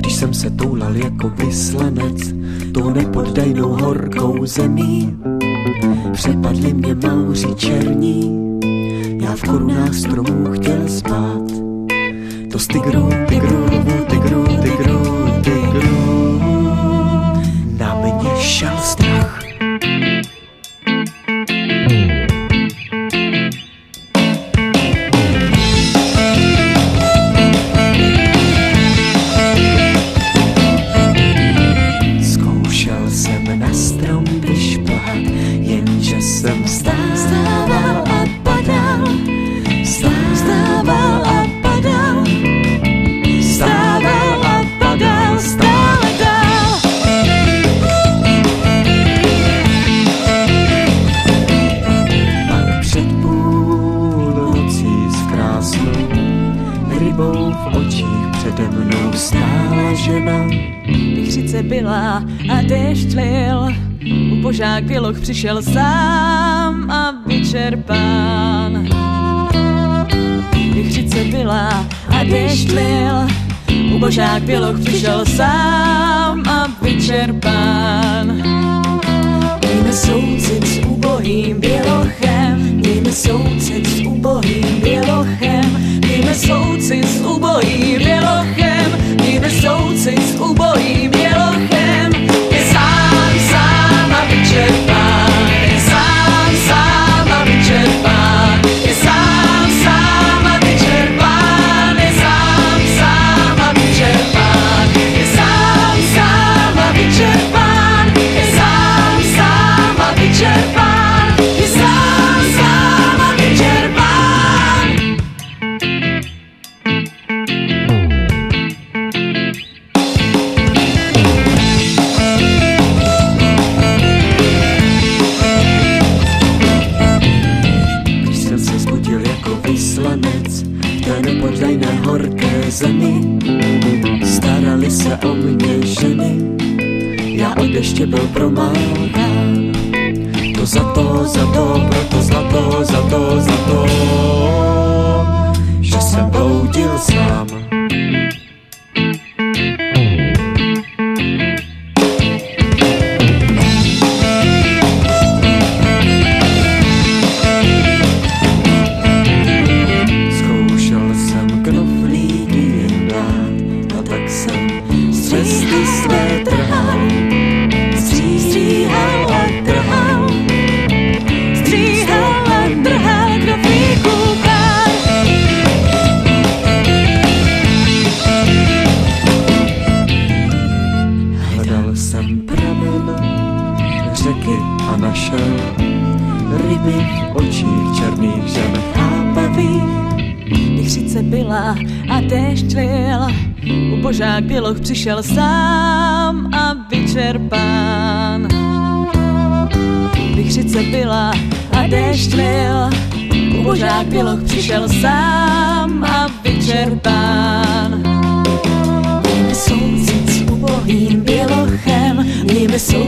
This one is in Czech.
Když jsem se toulal jako vyslanec tou nepoddajnou horkou zemí, přepadli mě mauři černí, já v korunách stromů chtěl spát. To z tygru, na mě šel strach. Zkoušel jsem na strom vyšplhat, jenže jsem vstával a padal. Vstával a padal. Vstával a padal stále dál. Pak před půlnocí s krásnou rybou v očích přede mnou stála žena. Vichřice byla a déšť lil, ubožák běloch přišel sám a vyčerpán. Vichřice byla a déšť lil, ubožák běloch přišel sám a vyčerpán. Mějme soucit s ubohým bělochem, mějme soucit s ubohým bělochem, mějme soucit s ubohým bělochem, mějme soucit s ubohým bělochem. Je sám a vyčerpán, je sám a vyčerpán, je sám a vyčerpán, je sám a vyčerpán, je sám a vyčerpán, je sám a vyčerpán, je sám a vyčerpán. Když jsem se zbudil jako vyslanec v té nepoddajné horké zemi, starali se o mě ženy, já od deště byl promálkán. To za to, proto za to, že jsem bloudil sám. Zkoušel jsem knoflíky jim dát, a tak jsem z cesty své trhal. Stříhal a trhal, stříhal a trhal knoflíků pár. Hledal jsem pramen řeky a našel ryby v očích černých žen chápavých. Vichřice byla a déšť lil, ubožák běloch přišel sám a vyčerpán. Vichřice byla a déšť lil, ubožák běloch přišel sám a vyčerpán. Mějme soucit s ubohým bělochem, mějme soucit